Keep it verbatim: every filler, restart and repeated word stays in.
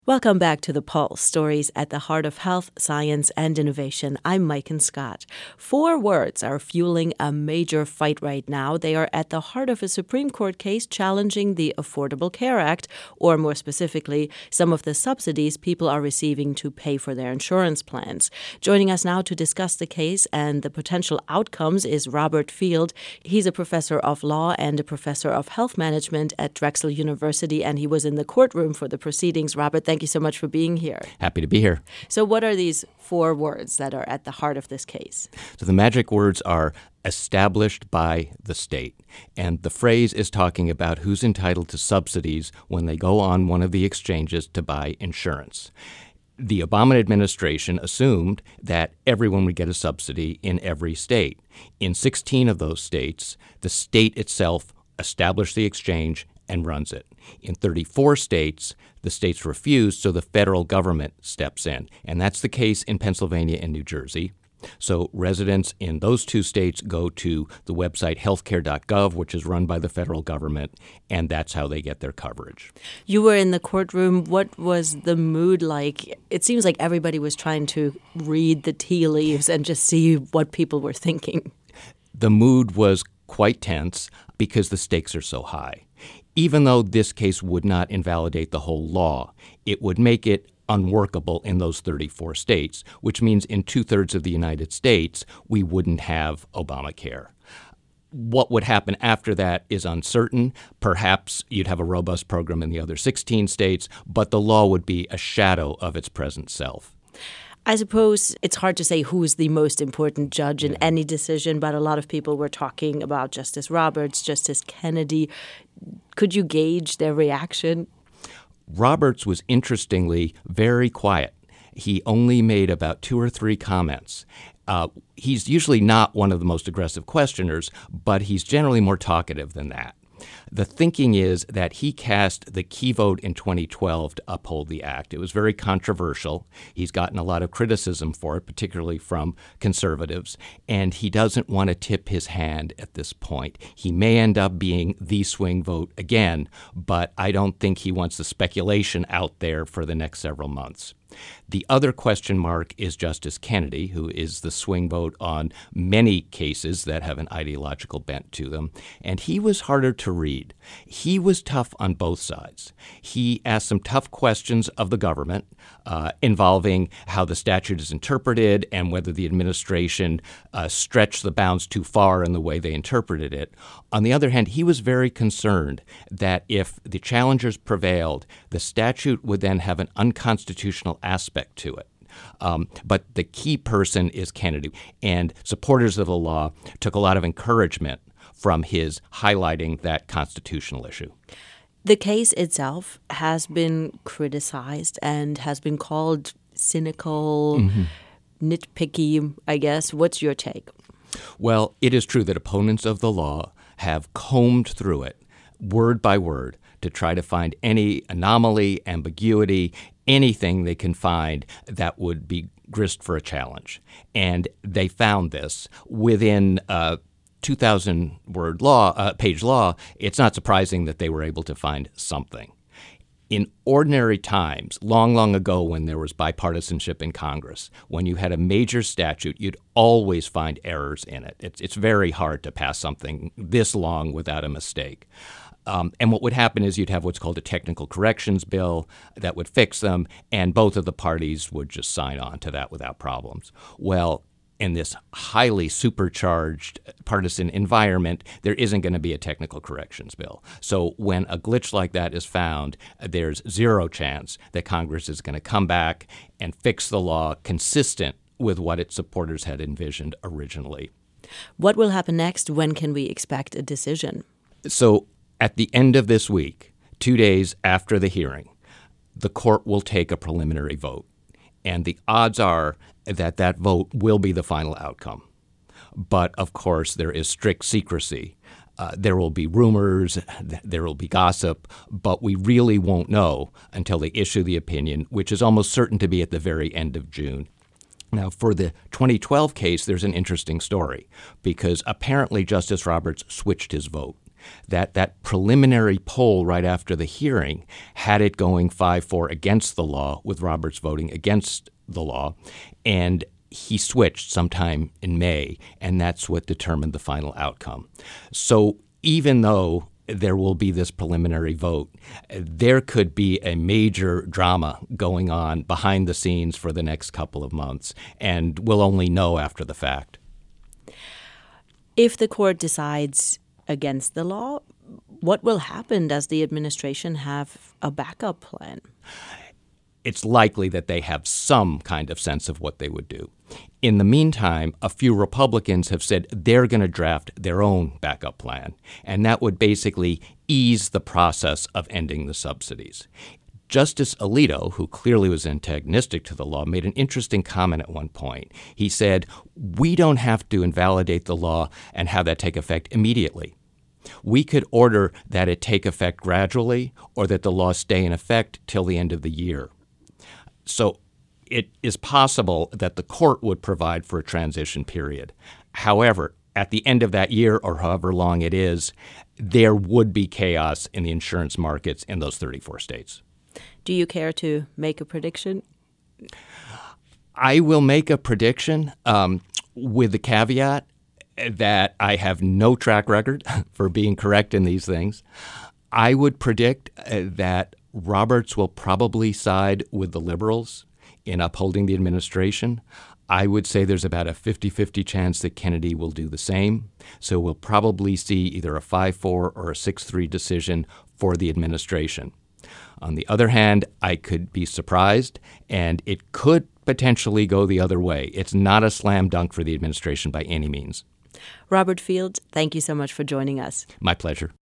Welcome back to The Pulse, stories at the heart of health, science, and innovation. I'm Maiken Scott. Four words are fueling a major fight right now. They are at the heart of a Supreme Court case challenging the Affordable Care Act, or more specifically, some of the subsidies people are receiving to pay for their insurance plans. Joining us now to discuss the case and the potential outcomes is Robert Field. He's a professor of law and a professor of health management at Drexel University, and he was in the courtroom for the proceedings. Robert, thank you so much for being here. Happy to be here. So what are these four words that are at the heart of this case? So the magic words are established by the state. And the phrase is talking about who's entitled to subsidies when they go on one of the exchanges to buy insurance. The Obama administration assumed that everyone would get a subsidy in every state. In sixteen of those states, the state itself established the exchange and runs it. In thirty-four states, the states refused, so the federal government steps in. And that's the case in Pennsylvania and New Jersey. So residents in those two states go to the website healthcare dot gov, which is run by the federal government, and that's how they get their coverage. You were in the courtroom. What was the mood like? It seems like everybody was trying to read the tea leaves and just see what people were thinking. The mood was quite tense because the stakes are so high. Even though this case would not invalidate the whole law, it would make it unworkable in those thirty-four states, which means in two-thirds of the United States, we wouldn't have Obamacare. What would happen after that is uncertain. Perhaps you'd have a robust program in the other sixteen states, but the law would be a shadow of its present self. I suppose it's hard to say who is the most important judge in any decision, but a lot of people were talking about Justice Roberts, Justice Kennedy. Could you gauge their reaction? Roberts was interestingly very quiet. He only made about two or three comments. Uh, he's usually not one of the most aggressive questioners, but he's generally more talkative than that. The thinking is that he cast the key vote in twenty twelve to uphold the act. It was very controversial. He's gotten a lot of criticism for it, particularly from conservatives, and he doesn't want to tip his hand at this point. He may end up being the swing vote again, but I don't think he wants the speculation out there for the next several months. The other question mark is Justice Kennedy, who is the swing vote on many cases that have an ideological bent to them, and he was harder to read. He was tough on both sides. He asked some tough questions of the government uh, involving how the statute is interpreted and whether the administration uh, stretched the bounds too far in the way they interpreted it. On the other hand, he was very concerned that if the challengers prevailed, the statute would then have an unconstitutional aspect to it. Um, but the key person is Kennedy, and supporters of the law took a lot of encouragement from his highlighting that constitutional issue. The case itself has been criticized and has been called cynical, mm-hmm. nitpicky, I guess. What's your take? Well, it is true that opponents of the law have combed through it word by word to try to find any anomaly, ambiguity, anything they can find that would be grist for a challenge. And they found this within a two thousand word law, uh, page law. It's not surprising that they were able to find something. In ordinary times, long, long ago when there was bipartisanship in Congress, when you had a major statute, you'd always find errors in it. It's, it's very hard to pass something this long without a mistake. Um, and what would happen is you'd have what's called a technical corrections bill that would fix them, and both of the parties would just sign on to that without problems. Well, in this highly supercharged partisan environment, there isn't going to be a technical corrections bill. So when a glitch like that is found, there's zero chance that Congress is going to come back and fix the law consistent with what its supporters had envisioned originally. What will happen next? When can we expect a decision? So at the end of this week, two days after the hearing, the court will take a preliminary vote. And the odds are that that vote will be the final outcome. But, of course, there is strict secrecy. Uh, there will be rumors, there will be gossip, but we really won't know until they issue the opinion, which is almost certain to be at the very end of June. Now, for the twenty twelve case, there's an interesting story because apparently Justice Roberts switched his vote. that that preliminary poll right after the hearing had it going five four against the law, with Roberts voting against the law. And he switched sometime in May, and that's what determined the final outcome. So even though there will be this preliminary vote, there could be a major drama going on behind the scenes for the next couple of months, and we'll only know after the fact. If the court decides against the law, what will happen? Does the administration have a backup plan? It's likely that they have some kind of sense of what they would do. In the meantime, a few Republicans have said they're going to draft their own backup plan, and that would basically ease the process of ending the subsidies. Justice Alito, who clearly was antagonistic to the law, made an interesting comment at one point. He said, "We don't have to invalidate the law and have that take effect immediately. We could order that it take effect gradually, or that the law stay in effect till the end of the year." So it is possible that the court would provide for a transition period. However, at the end of that year, or however long it is, there would be chaos in the insurance markets in those thirty-four states. Do you care to make a prediction? I will make a prediction um, with the caveat that I have no track record for being correct in these things. I would predict uh, that Roberts will probably side with the liberals in upholding the administration. I would say there's about a fifty-fifty chance that Kennedy will do the same. So we'll probably see either a five four or a six three decision for the administration. On the other hand, I could be surprised, and it could potentially go the other way. It's not a slam dunk for the administration by any means. Robert Field, thank you so much for joining us. My pleasure.